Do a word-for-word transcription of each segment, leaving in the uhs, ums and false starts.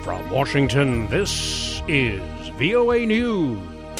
From Washington, this is V O A News.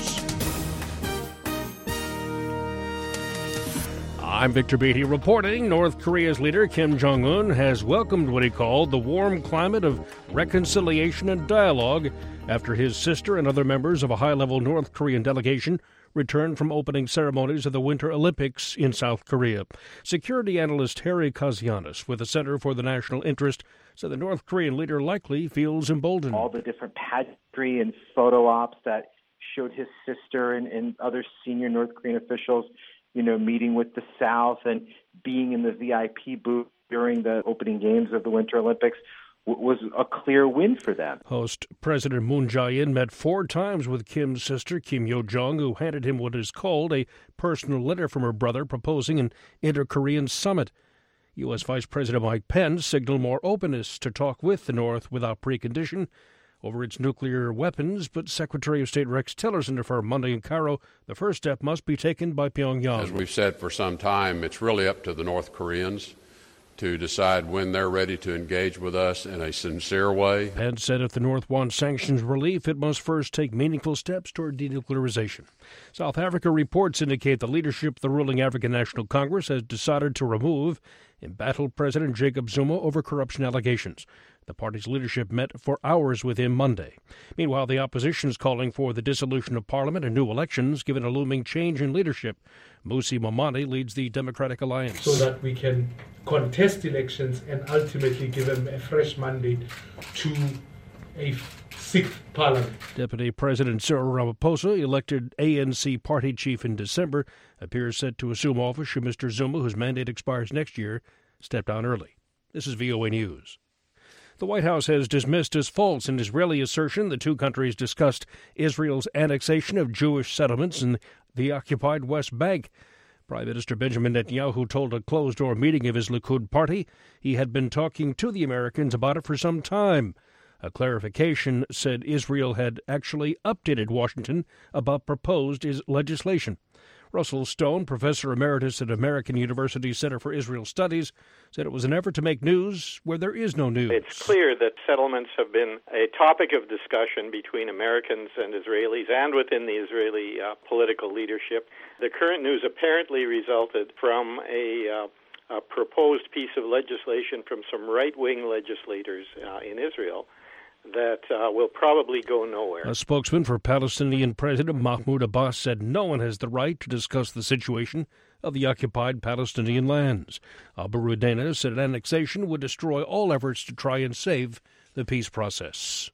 I'm Victor Beatty reporting. North Korea's leader Kim Jong-un has welcomed what he called the warm climate of reconciliation and dialogue after his sister and other members of a high-level North Korean delegation returned from opening ceremonies of the Winter Olympics in South Korea. Security analyst Harry Kazianis with the Center for the National Interest said the North Korean leader likely feels emboldened. All the different pageantry and photo ops that showed his sister and, and other senior North Korean officials, you know, meeting with the South and being in the V I P booth during the opening games of the Winter Olympics was a clear win for them. Host President Moon Jae-in met four times with Kim's sister, Kim Yo-jong, who handed him what is called a personal letter from her brother proposing an inter-Korean summit. U S. Vice President Mike Pence signaled more openness to talk with the North without precondition over its nuclear weapons, but Secretary of State Rex Tillerson affirmed Monday in Cairo the first step must be taken by Pyongyang. As we've said for some time, it's really up to the North Koreans to decide when they're ready to engage with us in a sincere way. Pence said if the North wants sanctions relief, it must first take meaningful steps toward denuclearization. South Africa reports indicate the leadership of the ruling African National Congress has decided to remove embattled President Jacob Zuma over corruption allegations. The party's leadership met for hours with him Monday. Meanwhile, the opposition is calling for the dissolution of parliament and new elections, given a looming change in leadership. Musi Momani leads the Democratic Alliance. So that we can contest elections and ultimately give them a fresh mandate to a sixth parliament. Deputy President Cyril Ramaphosa, elected A N C party chief in December, appears set to assume office should Mister Zuma, whose mandate expires next year, step down early. This is V O A News. The White House has dismissed as false an Israeli assertion the two countries discussed Israel's annexation of Jewish settlements in the occupied West Bank. Prime Minister Benjamin Netanyahu told a closed-door meeting of his Likud party he had been talking to the Americans about it for some time. A clarification said Israel had actually updated Washington about proposed legislation. Russell Stone, professor emeritus at American University Center for Israel Studies, said it was an effort to make news where there is no news. It's clear that settlements have been a topic of discussion between Americans and Israelis and within the Israeli uh, political leadership. The current news apparently resulted from a, uh, a proposed piece of legislation from some right-wing legislators uh, in Israel that uh, will probably go nowhere. A spokesman for Palestinian President Mahmoud Abbas said no one has the right to discuss the situation of the occupied Palestinian lands. Abu Rudaina said annexation would destroy all efforts to try and save the peace process.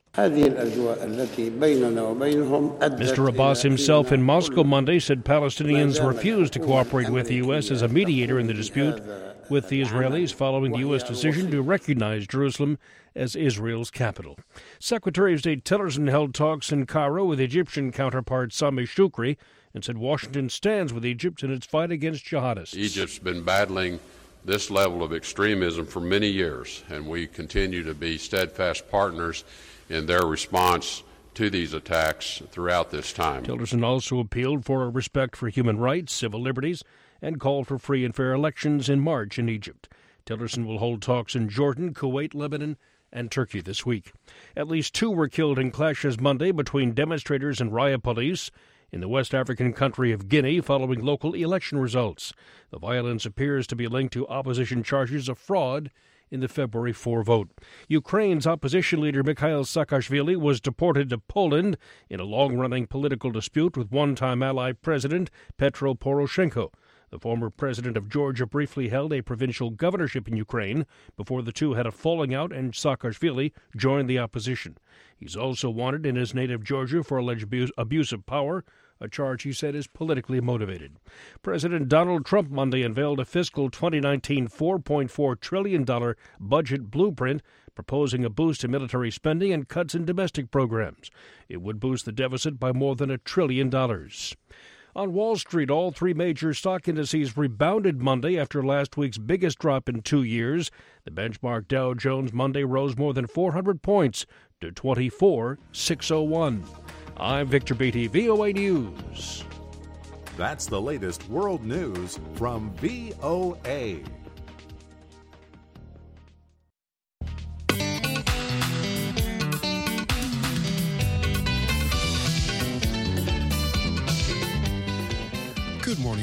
Mister Abbas himself in Moscow Monday said Palestinians refused to cooperate with the U S as a mediator in the dispute with the Israelis following the U S decision to recognize Jerusalem as Israel's capital. Secretary of State Tillerson held talks in Cairo with Egyptian counterpart Sameh Shoukry and said Washington stands with Egypt in its fight against jihadists. Egypt's been battling this level of extremism for many years, and we continue to be steadfast partners in their response to these attacks throughout this time. Tillerson also appealed for a respect for human rights, civil liberties, and called for free and fair elections in March in Egypt. Tillerson will hold talks in Jordan, Kuwait, Lebanon, and Turkey this week. At least two were killed in clashes Monday between demonstrators and riot police in the West African country of Guinea following local election results. The violence appears to be linked to opposition charges of fraud in the February fourth vote. Ukraine's opposition leader Mikhail Saakashvili was deported to Poland in a long-running political dispute with one-time ally President Petro Poroshenko. The former president of Georgia briefly held a provincial governorship in Ukraine before the two had a falling out and Saakashvili joined the opposition. He's also wanted in his native Georgia for alleged abuse, abuse of power, a charge he said is politically motivated. President Donald Trump Monday unveiled a fiscal twenty nineteen four point four trillion dollars budget blueprint proposing a boost in military spending and cuts in domestic programs. It would boost the deficit by more than a trillion dollars. On Wall Street, all three major stock indices rebounded Monday after last week's biggest drop in two years. The benchmark Dow Jones Monday rose more than four hundred points to twenty-four thousand six hundred one. I'm Victor Beatty, V O A News. That's the latest world news from V O A.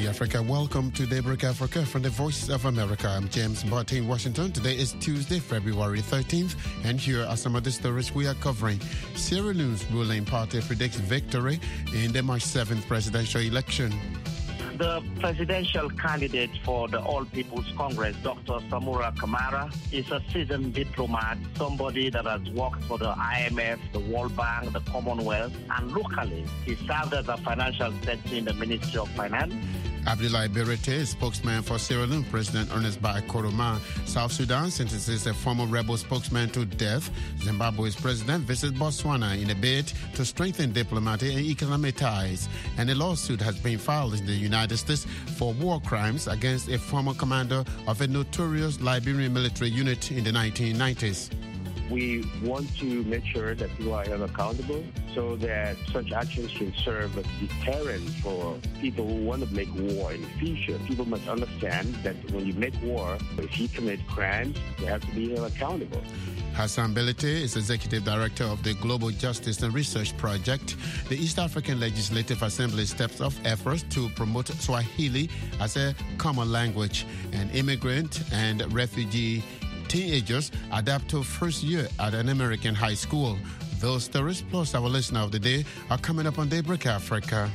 Africa. Welcome to Daybreak Africa from the Voice of America. I'm James Barty in Washington. Today is Tuesday, February thirteenth, and here are some of the stories we are covering. Sierra Leone's ruling party predicts victory in the March seventh presidential election. The presidential candidate for the All People's Congress, Doctor Samura Kamara, is a seasoned diplomat, somebody that has worked for the I M F, the World Bank, the Commonwealth, and locally, he served as a financial secretary in the Ministry of Finance. Abdoulaye Berete, spokesman for Sierra Leone President Ernest Bai Koroma. South Sudan sentences a former rebel spokesman to death. Zimbabwe's president visits Botswana in a bid to strengthen diplomatic and economic ties. And a lawsuit has been filed in the United States for war crimes against a former commander of a notorious Liberian military unit in the nineteen nineties. We want to make sure that people are held accountable so that such actions can serve as deterrent for people who want to make war in the future. People must understand that when you make war, if you commit crimes, you have to be held accountable. Hassan Belete is Executive Director of the Global Justice and Research Project. The East African Legislative Assembly steps up efforts to promote Swahili as a common language. And immigrant and refugee teenagers adapt to first year at an American high school. Those stories plus our listener of the day are coming up on Daybreak Africa.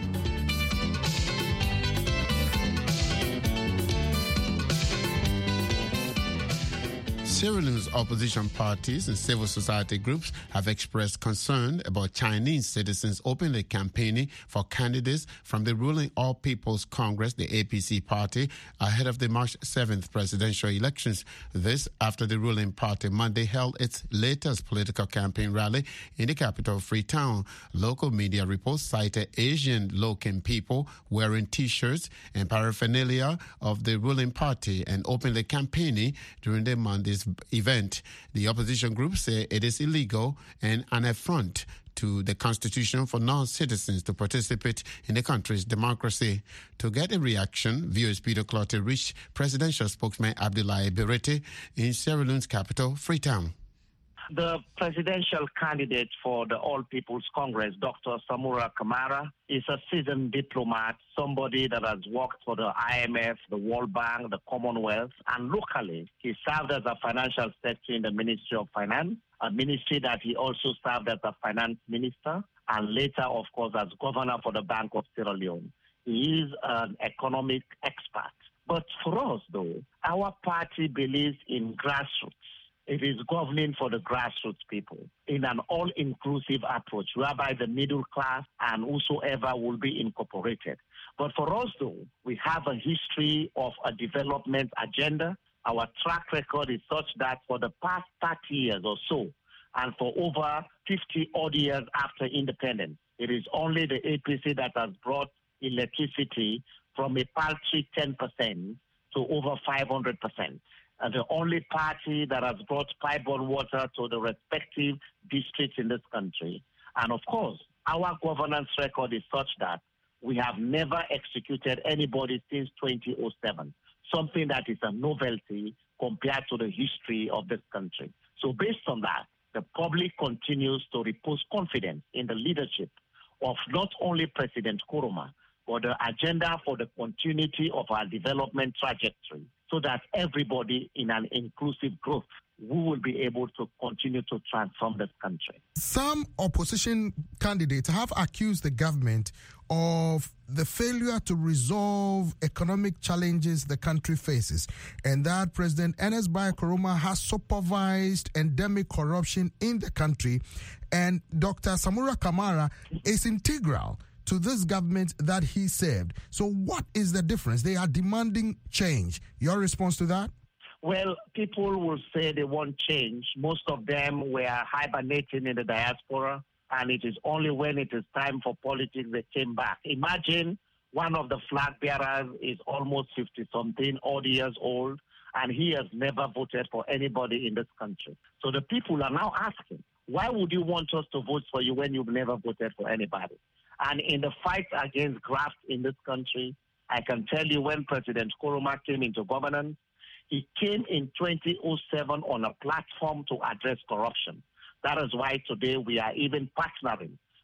Sierra Leone's opposition parties and civil society groups have expressed concern about Chinese citizens openly campaigning for candidates from the ruling All People's Congress, the A P C party, ahead of the March seventh presidential elections. This after the ruling party Monday held its latest political campaign rally in the capital, Freetown. Local media reports cited Asian looking people wearing T-shirts and paraphernalia of the ruling party and openly campaigning during the Monday's event. The opposition groups say it is illegal and an affront to the Constitution for non-citizens to participate in the country's democracy. To get a reaction, V O A's Peter Clottey reached presidential spokesman Abdoulaye Berete in Sierra Leone's capital, Freetown. The presidential candidate for the All People's Congress, Doctor Samura Kamara, is a seasoned diplomat, somebody that has worked for the I M F, the World Bank, the Commonwealth, and locally, he served as a financial secretary in the Ministry of Finance, a ministry that he also served as a finance minister, and later, of course, as governor for the Bank of Sierra Leone. He is an economic expert. But for us, though, our party believes in grassroots. It is governing for the grassroots people in an all-inclusive approach whereby the middle class and whosoever will be incorporated. But for us, though, we have a history of a development agenda. Our track record is such that for the past thirty years or so, and for over fifty odd years after independence, it is only the A P C that has brought electricity from a paltry ten percent to over five hundred percent. And the only party that has brought pipe-borne water to the respective districts in this country. And of course, our governance record is such that we have never executed anybody since twenty oh seven, something that is a novelty compared to the history of this country. So based on that, the public continues to repose confidence in the leadership of not only President Koroma, but the agenda for the continuity of our development trajectory, so that everybody in an inclusive growth, we will be able to continue to transform this country. Some opposition candidates have accused the government of the failure to resolve economic challenges the country faces, and that President Ernest Bai Koroma has supervised endemic corruption in the country, and Doctor Samura Kamara is integral to this government that he served. So what is the difference? They are demanding change. Your response to that? Well, people will say they want change. Most of them were hibernating in the diaspora, and it is only when it is time for politics they came back. Imagine one of the flag bearers is almost fifty-something odd years old, and he has never voted for anybody in this country. So the people are now asking, why would you want us to vote for you when you've never voted for anybody? And in the fight against graft in this country, I can tell you when President Koroma came into governance, he came in twenty oh seven on a platform to address corruption. That is why today we are even partnering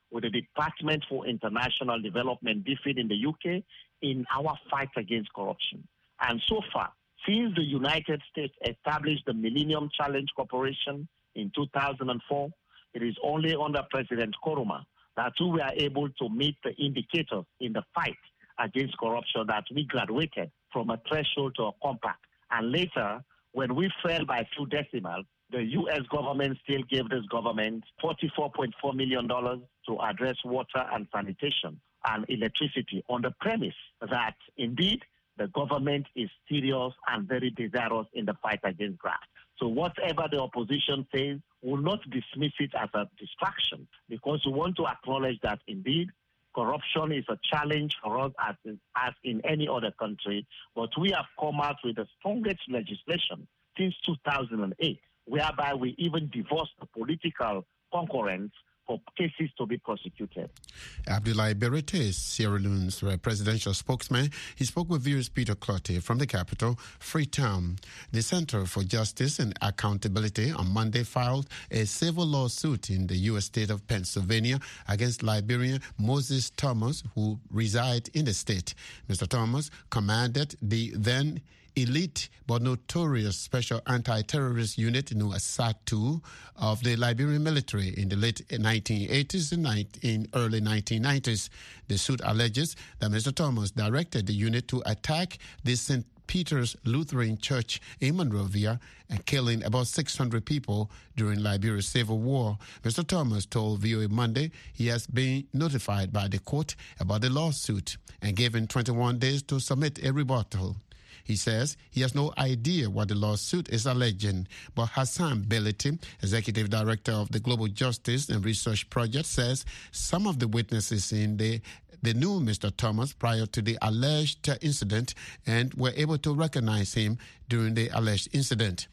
with the Department for International Development, D F I D, in the U K in our fight against corruption. And so far, since the United States established the Millennium Challenge Corporation in two thousand four, it is only under President Koroma that we were able to meet the indicators in the fight against corruption, that we graduated from a threshold to a compact. And later, when we fell by a few decimals, the U S government still gave this government forty-four point four million dollars to address water and sanitation and electricity, on the premise that indeed the government is serious and very desirous in the fight against graft. So whatever the opposition says, will not dismiss it as a distraction, because we want to acknowledge that indeed corruption is a challenge for us as in, as in any other country. But we have come out with the strongest legislation since two thousand eight, whereby we even divorced the political concurrence for cases to be prosecuted. Abdoulaye Berete is Sierra Leone's presidential spokesman. He spoke with viewers Peter Clottey from the capital, Freetown. The Center for Justice and Accountability on Monday filed a civil lawsuit in the U S state of Pennsylvania against Liberian Moses Thomas, who reside in the state. Mister Thomas commanded the then elite but notorious Special Anti-Terrorist Unit known as S A T two of the Liberian military in the late nineteen eighties and in early nineteen nineties. The suit alleges that Mister Thomas directed the unit to attack the Saint Peter's Lutheran Church in Monrovia and killing about six hundred people during Liberia's civil war. Mister Thomas told V O A Monday he has been notified by the court about the lawsuit and given twenty-one days to submit a rebuttal. He says he has no idea what the lawsuit is alleging, but Hassan Beliti, executive director of the Global Justice and Research Project, says some of the witnesses in the they knew Mister Thomas prior to the alleged incident and were able to recognize him during the alleged incident.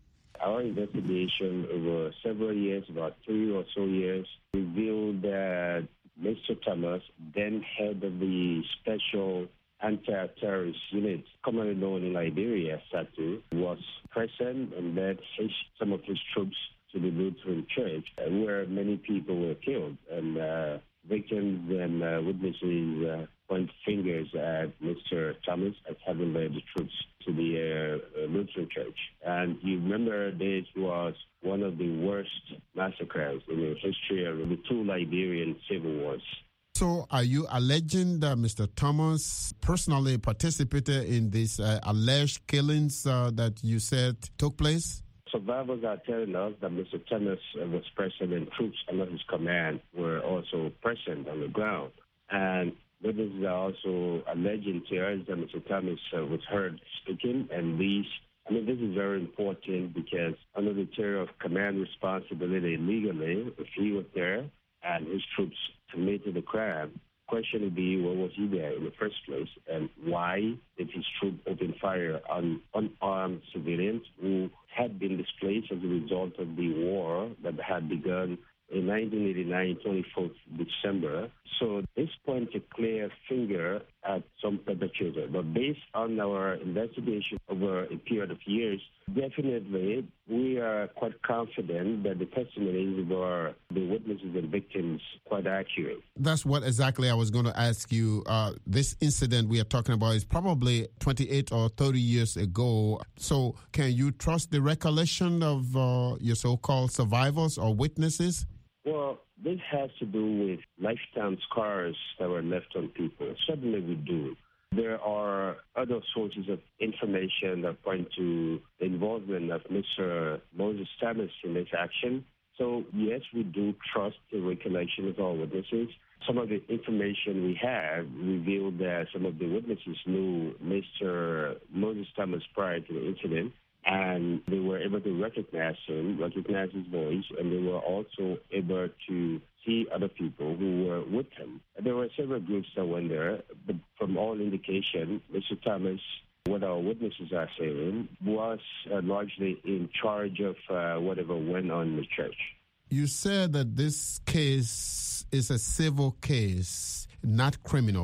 Our investigation over several years, about three or so years, revealed that Mister Thomas, then head of the Special Anti-Terrorist Unit, commonly known in Liberia as S A T two, was present and led his, some of his troops to the Lutheran Church, where many people were killed. And uh, victims and uh, witnesses uh, point fingers at Mister Thomas as having led the troops to the uh, uh, Lutheran Church. And you remember this was one of the worst massacres in the history of the two Liberian civil wars. So are you alleging that Mister Thomas personally participated in these uh, alleged killings uh, that you said took place? Survivors are telling us that Mister Thomas uh, was present and troops under his command were also present on the ground. And witnesses are also alleging to us that Mister Thomas uh, was heard speaking, and these I mean, this is very important because under the terror of command responsibility legally, if he was there and his troops committed the crime, question would be, what was he there in the first place, and why did his troop open fire on unarmed civilians who had been displaced as a result of the war that had begun in nineteen eighty-nine, twenty-fourth December. So this points a clear finger at some perpetrator. But based on our investigation over a period of years, definitely we are quite confident that the testimonies of our, the witnesses and victims quite accurate. That's what exactly I was going to ask you. Uh, this incident we are talking about is probably twenty-eight or thirty years ago. So can you trust the recollection of uh, your so-called survivors or witnesses? Well, this has to do with lifetime scars that were left on people. Certainly we do. There are other sources of information that point to the involvement of Mister Moses Thomas in this action. So, yes, we do trust the recollection of our witnesses. Some of the information we have revealed that some of the witnesses knew Mister Moses Thomas prior to the incident, and they were able to recognize him, recognize his voice, and they were also able to see other people who were with him. There were several groups that went there, but from all indication, Mister Thomas, what our witnesses are saying, was uh, largely in charge of uh, whatever went on in the church. You said that this case is a civil case, not criminal.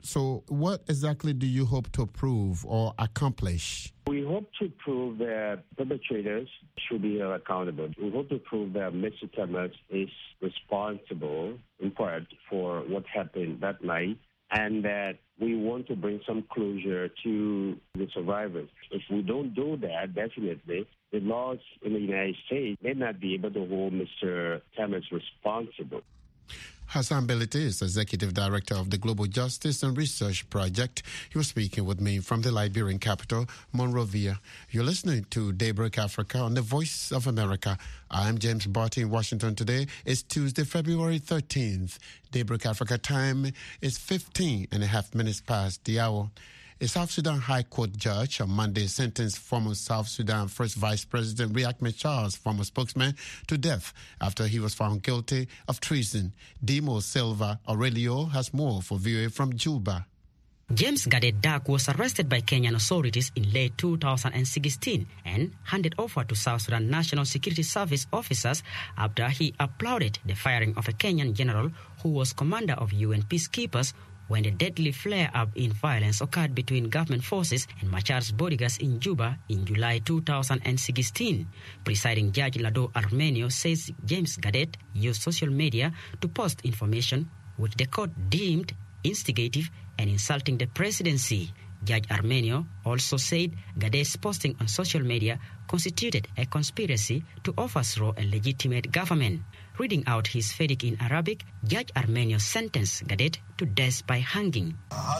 So what exactly do you hope to prove or accomplish? We hope to prove that perpetrators should be held accountable. We hope to prove that Mister Thomas is responsible, in part, for what happened that night, and that we want to bring some closure to the survivors. If we don't do that, definitely, the laws in the United States may not be able to hold Mister Thomas responsible. Hassan Belite is Executive Director of the Global Justice and Research Project. He was speaking with me from the Liberian capital, Monrovia. You're listening to Daybreak Africa on the Voice of America. I'm James Barty in Washington today. It's Tuesday, February thirteenth. Daybreak Africa time is fifteen and a half minutes past the hour. A South Sudan High Court judge on Monday sentenced former South Sudan First Vice President Riek Machar's former spokesman to death after he was found guilty of treason. Dimo Silva Aurelio has more for V O A from Juba. James Gadet Dak was arrested by Kenyan authorities in late two thousand sixteen and handed over to South Sudan National Security Service officers after he applauded the firing of a Kenyan general who was commander of U N peacekeepers when a deadly flare-up in violence occurred between government forces and Machar's bodyguards in Juba in July two thousand sixteen. Presiding Judge Lado Armenio says James Gadet used social media to post information which the court deemed instigative and insulting the presidency. Judge Armenio also said Gadet's posting on social media constituted a conspiracy to overthrow a legitimate government. Reading out his verdict in Arabic, Judge Armenio sentenced Gadet to death by hanging.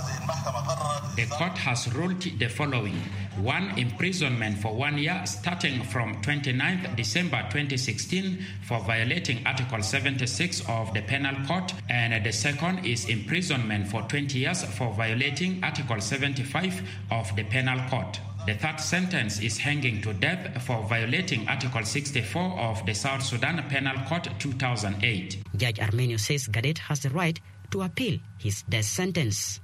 The court has ruled the following. One, imprisonment for one year starting from twenty-ninth December twenty sixteen for violating Article seventy-six of the Penal Code, and the second is imprisonment for twenty years for violating Article seventy-five of the Penal Code. The third sentence is hanging to death for violating Article sixty-four of the South Sudan Penal Code two thousand eight. Judge Armenio says Gadet has the right to appeal his death sentence.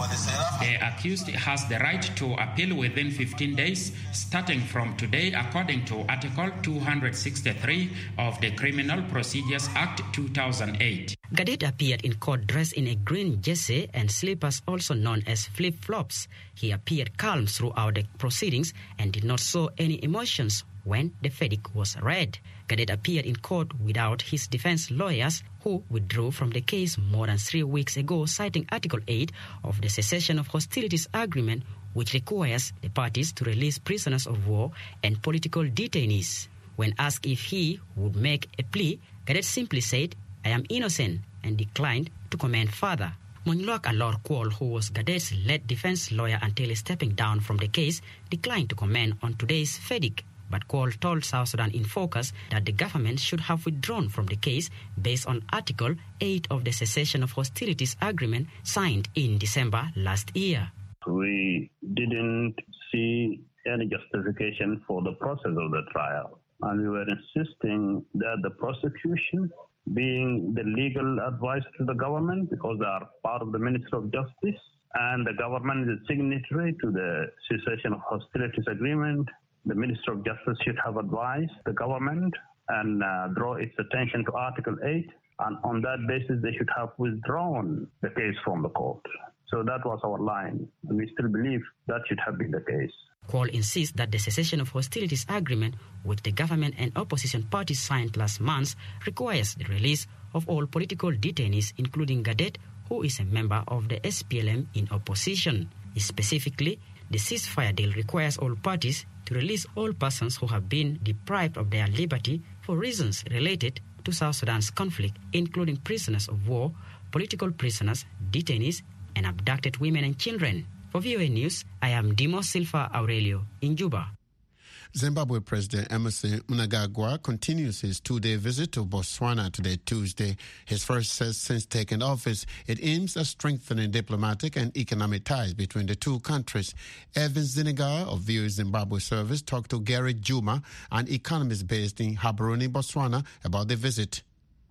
The accused has the right to appeal within fifteen days, starting from today, according to Article two hundred sixty-three of the Criminal Procedures Act two thousand eight. Gadet appeared in court dressed in a green jersey and slippers also known as flip-flops. He appeared calm throughout the proceedings and did not show any emotions when the verdict was read. Gadet appeared in court without his defense lawyers, who withdrew from the case more than three weeks ago, citing Article eight of the Cessation of Hostilities Agreement, which requires the parties to release prisoners of war and political detainees. When asked if he would make a plea, Gadet simply said, "I am innocent," and declined to comment further. Monloak Alor Kwol, who was Gadet's lead defense lawyer until stepping down from the case, declined to comment on today's verdict. But Kwol told South Sudan in Focus that the government should have withdrawn from the case based on Article eight of the Cessation of Hostilities Agreement signed in December last year. We didn't see any justification for the process of the trial, and we were insisting that the prosecution, being the legal advice to the government, because they are part of the Ministry of Justice, and the government is a signatory to the Cessation of Hostilities Agreement, the Ministry of Justice should have advised the government and uh, draw its attention to Article eight, and on that basis they should have withdrawn the case from the court. So that was our line, and we still believe that should have been the case. Kwol insists that the Cessation of Hostilities Agreement, which the government and opposition parties signed last month, requires the release of all political detainees, including Gadet, who is a member of the S P L M in opposition. Specifically, the ceasefire deal requires all parties to release all persons who have been deprived of their liberty for reasons related to South Sudan's conflict, including prisoners of war, political prisoners, detainees, and abducted women and children. For V O A News, I am Dimo Silva Aurelio in Juba. Zimbabwe President Emmerson Mnangagwa continues his two-day visit to Botswana today, Tuesday. His first since taking office, it aims at strengthening diplomatic and economic ties between the two countries. Evan Ziniga of V O A Zimbabwe Service talked to Gary Juma, an economist based in Gaborone, Botswana, about the visit.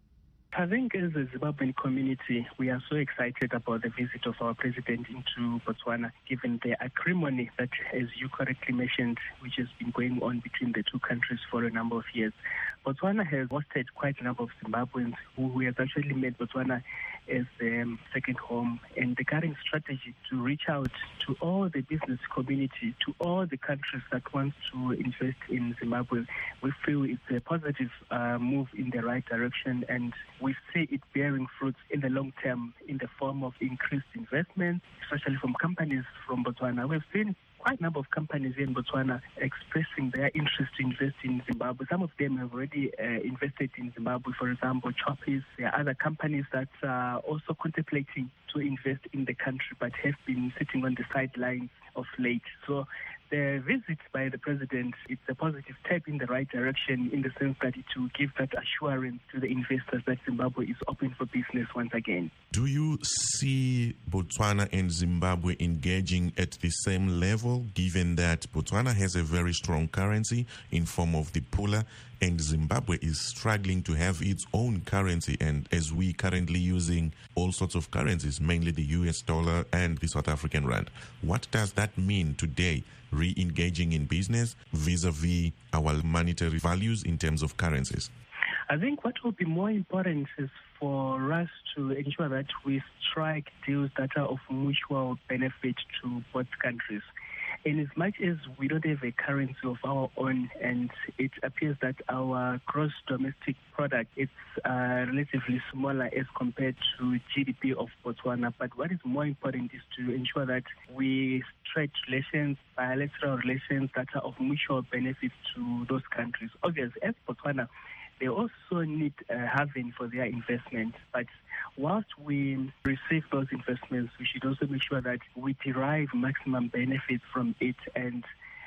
I think as a Zimbabwean community, we are so excited about the visit of our president into Botswana, given the acrimony that, as you correctly mentioned, which has been going on between the two countries for a number of years. Botswana has hosted quite a number of Zimbabweans who, who has actually made Botswana as their um, second home, and the current strategy to reach out to all the business community, to all the countries that want to invest in Zimbabwe, we feel it's a positive uh, move in the right direction, and we see it bearing fruits in the long term in the form of increased investment, especially from companies from Botswana. We've seen quite a number of companies here in Botswana expressing their interest to invest in Zimbabwe. Some of them have already uh, invested in Zimbabwe. For example, Choppies. There are other companies that are also contemplating to invest in the country but have been sitting on the sidelines of late. So the visit by the president, it's a positive step in the right direction in the sense that it will give that assurance to the investors that Zimbabwe is open for business once again. Do you see Botswana and Zimbabwe engaging at the same level, given that Botswana has a very strong currency in form of the pula, and Zimbabwe is struggling to have its own currency, and as we currently using all sorts of currencies, mainly the U S dollar and the South African rand? What does that mean today, re-engaging in business vis-a-vis our monetary values in terms of currencies? I think what will be more important is for us to ensure that we strike deals that are of mutual benefit to both countries. And as much as we don't have a currency of our own, and it appears that our gross domestic product is uh, relatively smaller as compared to G D P of Botswana, but what is more important is to ensure that we strike relations, bilateral relations that are of mutual benefit to those countries. Obviously, as Botswana, they also need a haven for their investment. But whilst we receive those investments, we should also make sure that we derive maximum benefits from it, and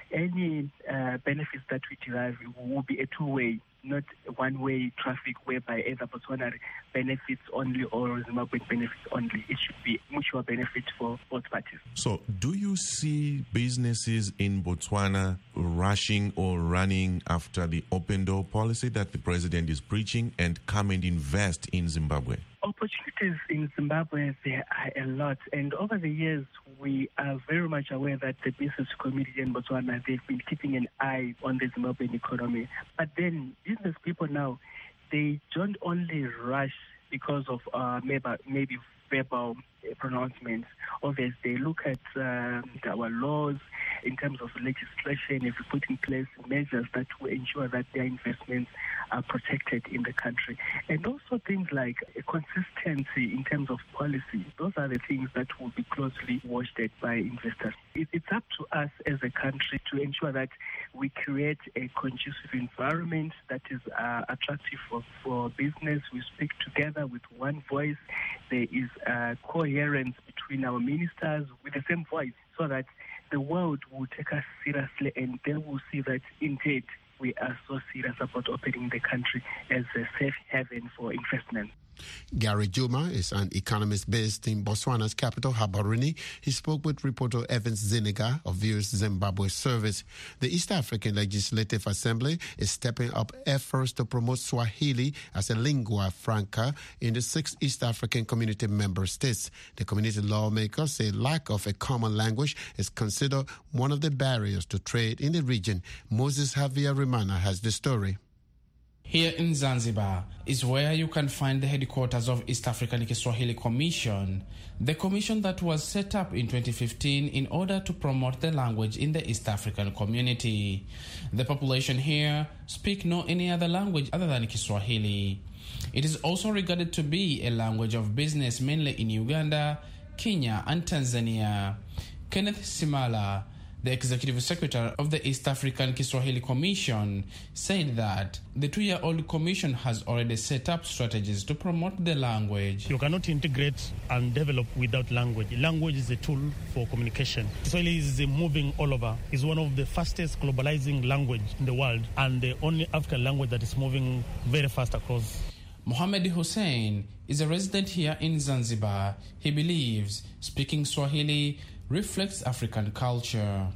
any uh, benefits that we derive will be a two-way, not one-way traffic whereby either Botswana benefits only or Zimbabwe benefits only. It should be mutual benefit for both parties. So do you see businesses in Botswana rushing or running after the open door policy that the president is preaching and come and invest in Zimbabwe? Opportunities in Zimbabwe, there are a lot. And over the years, we are very much aware that the business community in Botswana, they've been keeping an eye on the Zimbabwean economy. But then business people now, they don't only rush because of uh, maybe, maybe verbal pronouncements. Obviously, they look at um, our laws in terms of legislation, if we put in place measures that will ensure that their investments are protected in the country. And also things like consistency in terms of policy. Those are the things that will be closely watched at by investors. It's up to us as a country to ensure that we create a conducive environment that is uh, attractive for, for business. We speak together with one voice. There is uh, coherence between our ministers with the same voice, so that the world will take us seriously, and they will see that indeed we are so serious about opening the country as a safe haven for investment. Gary Juma is an economist based in Botswana's capital, Gaborone. He spoke with reporter Evans Ziniga of V O A's Zimbabwe service. The East African Legislative Assembly is stepping up efforts to promote Swahili as a lingua franca in the six East African community member states. The community lawmakers say lack of a common language is considered one of the barriers to trade in the region. Moses Javier Rimana has the story. Here in Zanzibar is where you can find the headquarters of East African Kiswahili Commission, the commission that was set up in twenty fifteen in order to promote the language in the East African community. The population here speak no any other language other than Kiswahili. It is also regarded to be a language of business mainly in Uganda, Kenya and Tanzania. Kenneth Simala, the executive secretary of the East African Kiswahili Commission, said that the two-year-old commission has already set up strategies to promote the language. You cannot integrate and develop without language. Language is a tool for communication. Kiswahili is moving all over. It's one of the fastest globalizing language in the world, and the only African language that is moving very fast across. Mohamed Hussein is a resident here in Zanzibar. He believes speaking Swahili reflects African culture.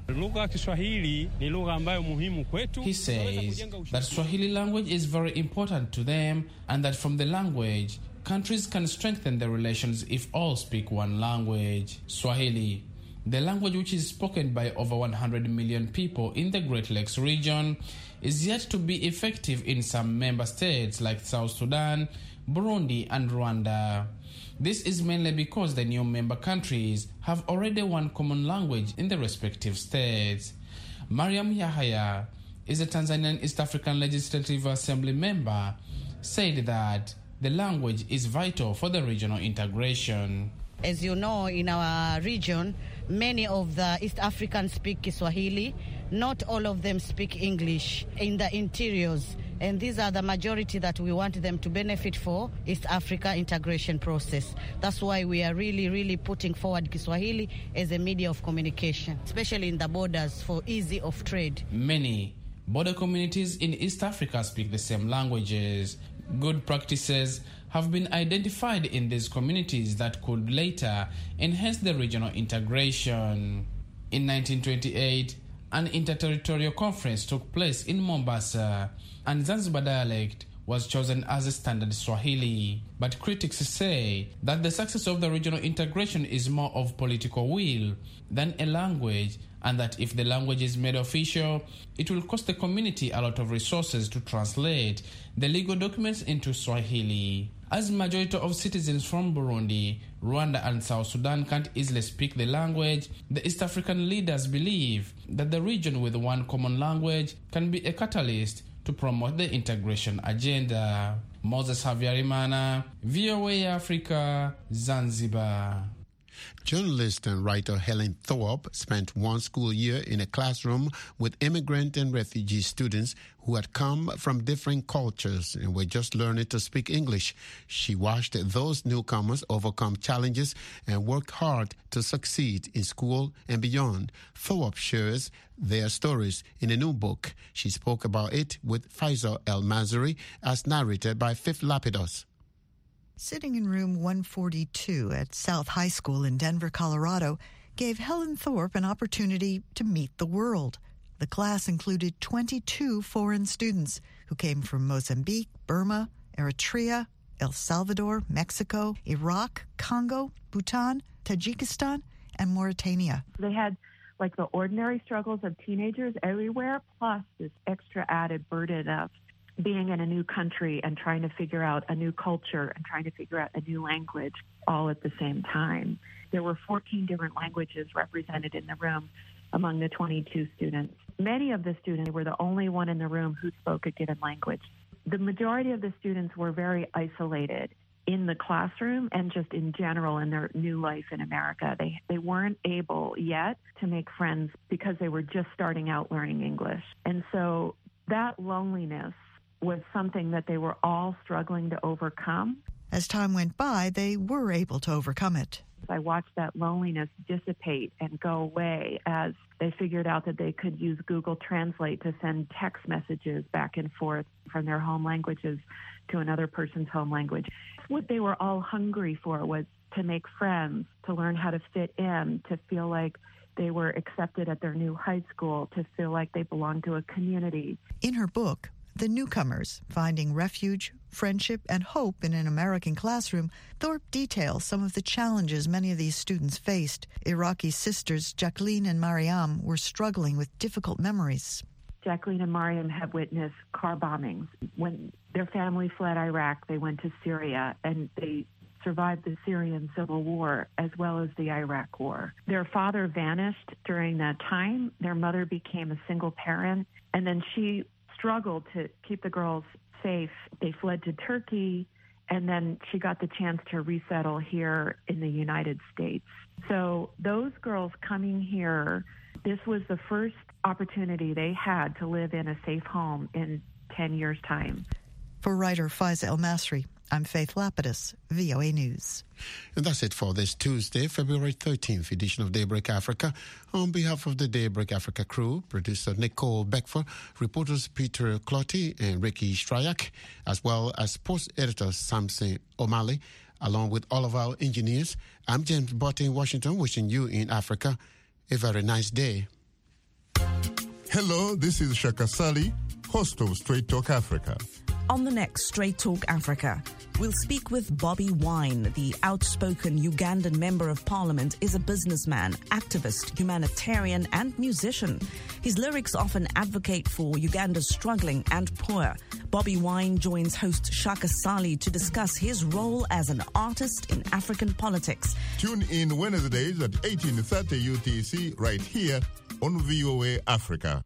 He says that Swahili language is very important to them and that from the language, countries can strengthen their relations if all speak one language. Swahili, the language which is spoken by over one hundred million people in the Great Lakes region, is yet to be effective in some member states like South Sudan, Burundi and Rwanda. This is mainly because the new member countries have already one common language in the respective states. Mariam Yahaya is a Tanzanian East African Legislative Assembly member, said that the language is vital for the regional integration. As you know, in our region, many of the East Africans speak Kiswahili. Not all of them speak English in the interiors. And these are the majority that we want them to benefit for East Africa integration process. That's why we are really, really putting forward Kiswahili as a media of communication, especially in the borders for ease of trade. Many border communities in East Africa speak the same languages. Good practices have been identified in these communities that could later enhance the regional integration. In nineteen twenty-eight, an interterritorial conference took place in Mombasa, and Zanzibar dialect was chosen as a standard Swahili. But critics say that the success of the regional integration is more of political will than a language, and that if the language is made official, it will cost the community a lot of resources to translate the legal documents into Swahili. As majority of citizens from Burundi, Rwanda and South Sudan can't easily speak the language, the East African leaders believe that the region with one common language can be a catalyst to promote the integration agenda. Moses Havyarimana, V O A Africa, Zanzibar. Journalist and writer Helen Thorpe spent one school year in a classroom with immigrant and refugee students who had come from different cultures and were just learning to speak English. She watched those newcomers overcome challenges and worked hard to succeed in school and beyond. Thorpe shares their stories in a new book. She spoke about it with Faisal El-Mazri as narrated by Fifth Lapidus. Sitting in room one forty-two at South High School in Denver, Colorado, gave Helen Thorpe an opportunity to meet the world. The class included twenty-two foreign students who came from Mozambique, Burma, Eritrea, El Salvador, Mexico, Iraq, Congo, Bhutan, Tajikistan, and Mauritania. They had like the ordinary struggles of teenagers everywhere, plus this extra added burden of being in a new country and trying to figure out a new culture and trying to figure out a new language all at the same time. There were fourteen different languages represented in the room among the twenty-two students. Many of the students were the only one in the room who spoke a given language. The majority of the students were very isolated in the classroom and just in general in their new life in America. They, they weren't able yet to make friends because they were just starting out learning English. And so that loneliness was something that they were all struggling to overcome. As time went by, they were able to overcome it. I watched that loneliness dissipate and go away as they figured out that they could use Google Translate to send text messages back and forth from their home languages to another person's home language. What they were all hungry for was to make friends, to learn how to fit in, to feel like they were accepted at their new high school, to feel like they belonged to a community. In her book, The Newcomers, Finding Refuge, Friendship, and Hope in an American Classroom, Thorpe details some of the challenges many of these students faced. Iraqi sisters Jacqueline and Mariam were struggling with difficult memories. Jacqueline and Mariam have witnessed car bombings. When their family fled Iraq, they went to Syria, and they survived the Syrian civil war as well as the Iraq war. Their father vanished during that time. Their mother became a single parent, and then she struggled to keep the girls safe. They fled to Turkey, and then she got the chance to resettle here in the United States. So those girls coming here, this was the first opportunity they had to live in a safe home in ten years' time. For writer Faiza El-Masri, I'm Faith Lapidus, V O A News. And that's it for this Tuesday, February thirteenth edition of Daybreak Africa. On behalf of the Daybreak Africa crew, producer Nicole Beckford, reporters Peter Clotty and Ricky Stryak, as well as sports editor Samson O'Malley, Along with all of our engineers, I'm James Botte in Washington, wishing you in Africa a very nice day. Hello, this is Shaka Sali, host of Straight Talk Africa. On the next Straight Talk Africa, we'll speak with Bobby Wine. The outspoken Ugandan member of parliament is a businessman, activist, humanitarian, and musician. His lyrics often advocate for Uganda's struggling and poor. Bobby Wine joins host Shaka Sali to discuss his role as an artist in African politics. Tune in Wednesdays at eighteen thirty U T C right here on V O A Africa.